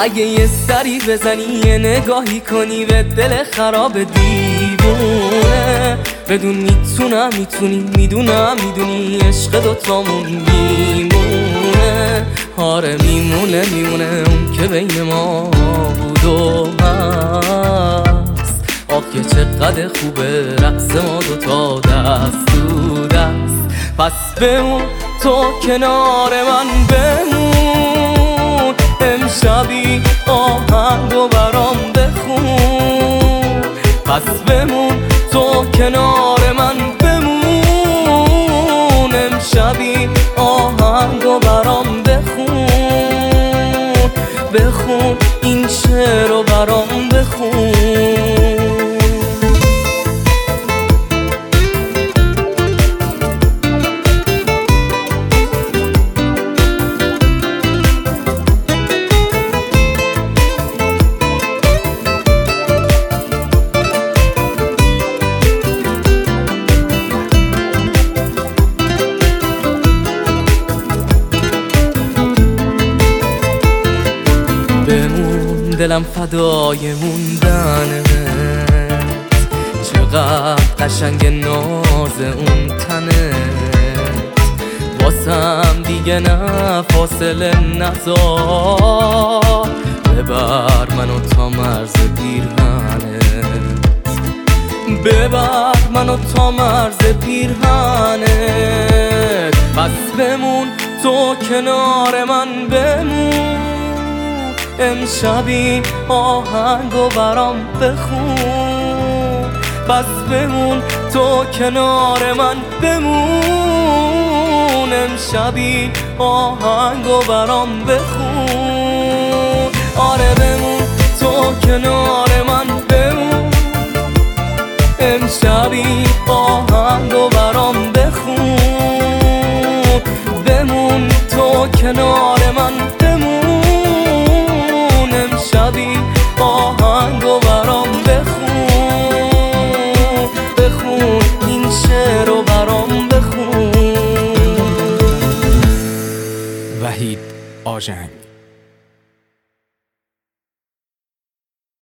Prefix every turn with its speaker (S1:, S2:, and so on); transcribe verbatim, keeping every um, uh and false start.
S1: اگه یه سری بزنی یه نگاهی کنی به دل خراب دیوونه، بدون میتونم میتونی میدونم میدونی عشق دوتامون میمونه. آره میمونه میمونه اون که بین ما بود و هست. آخ که چقدر خوبه رقص ما دوتا دست تو دست. پس بمون تو کنار من بمون، امشبی آهنگو برام بخون. پس بمون تو کنار من بمون، امشبی آهنگو برام بخون. بخون این شعرو برام بخون. بمون دلم فدای موندنت، چقدر قشنگ ناز اون تنت. واسم دیگه نه فاصله نذار، ببر منو تا مرز پیرهنت. ببر منو تا مرز پیرهنت. پس بمون تو کنار من بمون، امشبی آهنگو برام بخون. بس بمون تو کنار من بمون، امشبی آهنگو برام بخون. آره بمون تو کنار من بمون، امشبی آهنگو برام بخون. بمون تو کنار من بمون، امشبی آهنگو برام بخون. بخون این شعرو برام بخون.
S2: وحید آژنگ.